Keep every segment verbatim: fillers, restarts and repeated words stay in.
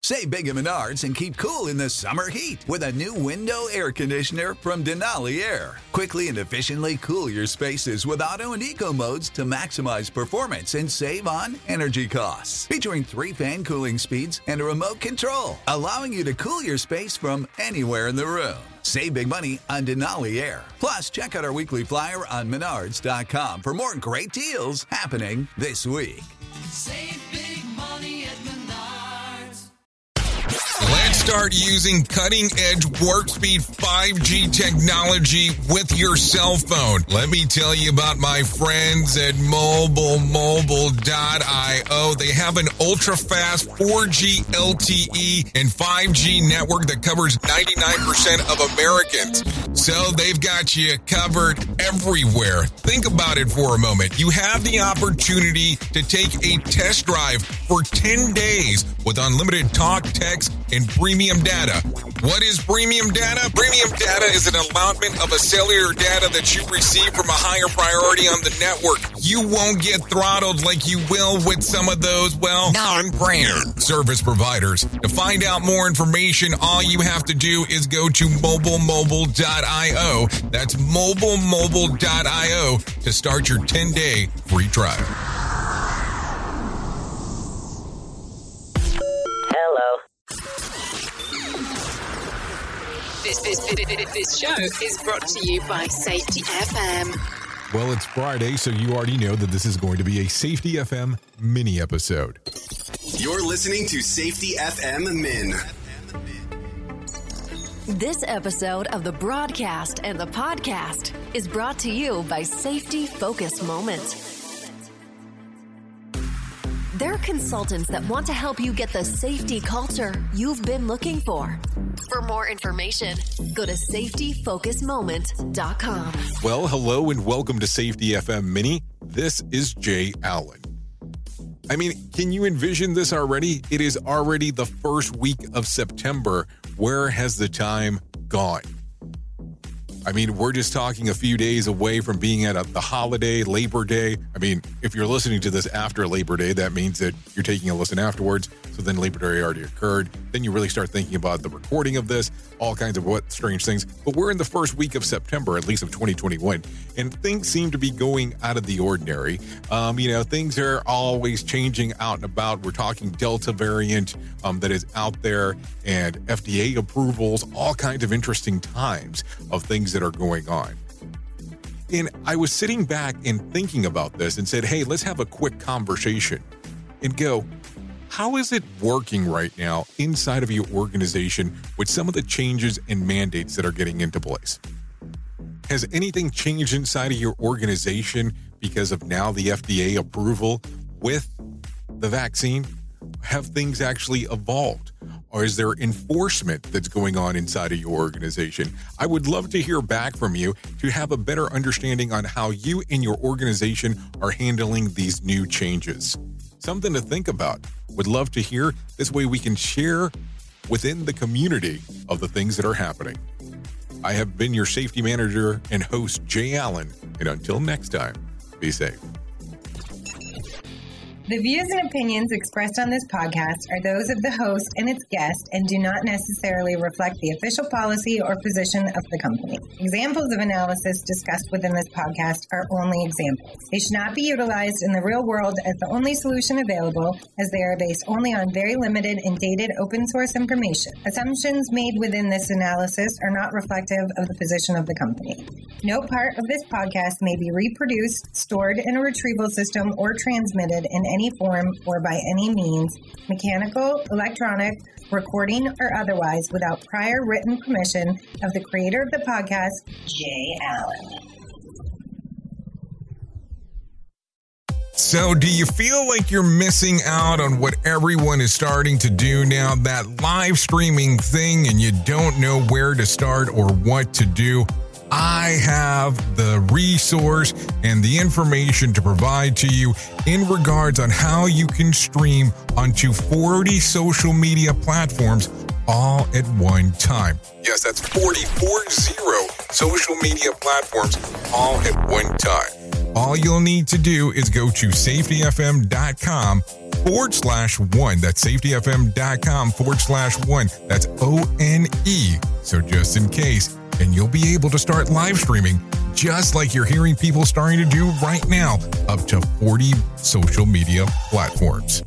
Save big at Menards and keep cool in the summer heat with a new window air conditioner from Denali Air. Quickly and efficiently cool your spaces with auto and eco modes to maximize performance and save on energy costs. Featuring three fan cooling speeds and a remote control, allowing you to cool your space from anywhere in the room. Save big money on Denali Air. Plus, check out our weekly flyer on menards dot com for more great deals happening this week. Save big money at Menards. Let's start using cutting-edge warp speed five G technology with your cell phone. Let me tell you about my friends at mobile mobile dot io. They have an ultra-fast four G L T E and five G network that covers ninety-nine percent of Americans. So they've got you covered everywhere. Think about it for a moment. You have the opportunity to take a test drive for ten days with unlimited talk, text, and premium data. What is premium data? Premium data is an allotment of a cellular data that you receive from a higher priority on the network. You won't get throttled like you will with some of those, well, non-brand service providers. To find out more information, all you have to do is go to mobile mobile dot io. That's mobile mobile dot io to start your ten-day free trial. This, this, this, this show is brought to you by Safety F M. Well, it's Friday, so you already know that this is going to be a Safety F M mini episode. You're listening to Safety F M Min. This episode of the broadcast and the podcast is brought to you by Safety Focus Moments. They're consultants that want to help you get the safety culture you've been looking for. For more information, go to safety focus moment dot com. Well, hello and welcome to Safety F M Mini. This is Jay Allen. I mean, can you envision this already? It is already the first week of September. Where has the time gone? I mean, we're just talking a few days away from being at a, the holiday, Labor Day. I mean, if you're listening to this after Labor Day, that means that you're taking a listen afterwards. So then Labor Day already occurred. Then you really start thinking about the recording of this, all kinds of what strange things. But we're in the first week of September, at least of twenty twenty-one, and things seem to be going out of the ordinary. Um, you know, things are always changing out and about. We're talking Delta variant um, that is out there and F D A approvals, all kinds of interesting times of things that are going on. And I was sitting back and thinking about this and said, hey, let's have a quick conversation and go, how is it working right now inside of your organization with some of the changes and mandates that are getting into place? Has anything changed inside of your organization because of now the F D A approval with the vaccine? Have things actually evolved? Or is there enforcement that's going on inside of your organization? I would love to hear back from you to have a better understanding on how you and your organization are handling these new changes. Something to think about. Would love to hear. This way we can share within the community of the things that are happening. I have been your safety manager and host, Jay Allen. And until next time, be safe. The views and opinions expressed on this podcast are those of the host and its guest and do not necessarily reflect the official policy or position of the company. Examples of analysis discussed within this podcast are only examples. They should not be utilized in the real world as the only solution available, as they are based only on very limited and dated open source information. Assumptions made within this analysis are not reflective of the position of the company. No part of this podcast may be reproduced, stored in a retrieval system, or transmitted in any form or by any means, mechanical, electronic, recording, or otherwise, without prior written permission of the creator of the podcast, Jay Allen. So do you feel like you're missing out on what everyone is starting to do now, that live streaming thing, and you don't know where to start or what to do? I have the resource and the information to provide to you in regards on how you can stream onto forty social media platforms all at one time. Yes, that's forty, four zero social media platforms all at one time. All you'll need to do is go to safety f m dot com forward slash one. That's safetyfm.com forward slash one. That's O N E. So just in case, and you'll be able to start live streaming just like you're hearing people starting to do right now, up to forty social media platforms.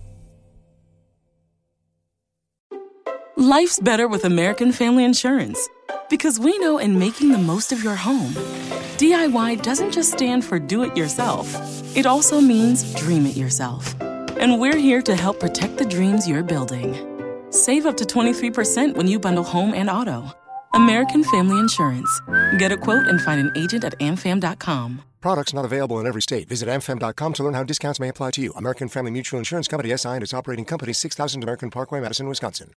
Life's better with American Family Insurance because we know in making the most of your home, D I Y doesn't just stand for do it yourself. It also means dream it yourself. And we're here to help protect the dreams you're building. Save up to twenty-three percent when you bundle home and auto. American Family Insurance. Get a quote and find an agent at am fam dot com. Products not available in every state. Visit am fam dot com to learn how discounts may apply to you. American Family Mutual Insurance Company, S I and its operating company, six thousand American Parkway, Madison, Wisconsin.